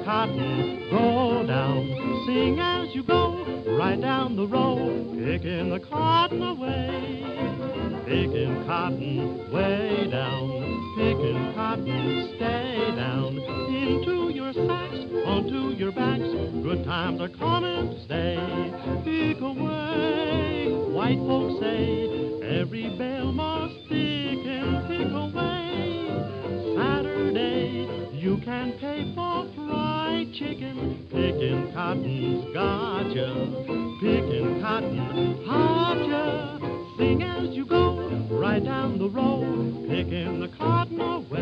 picking cotton. Go down, sing as you go, right down the row, picking the cotton away. Picking cotton way down, picking cotton, stay down. Into your sacks, onto your backs, good times are coming to stay. Pick away, white folks say, every bale must pick and pick away. Saturday, you can pay for fried chicken. Picking cotton's gotcha, picking cotton, hotcha. Sing as you go, right down the row, picking the cotton away.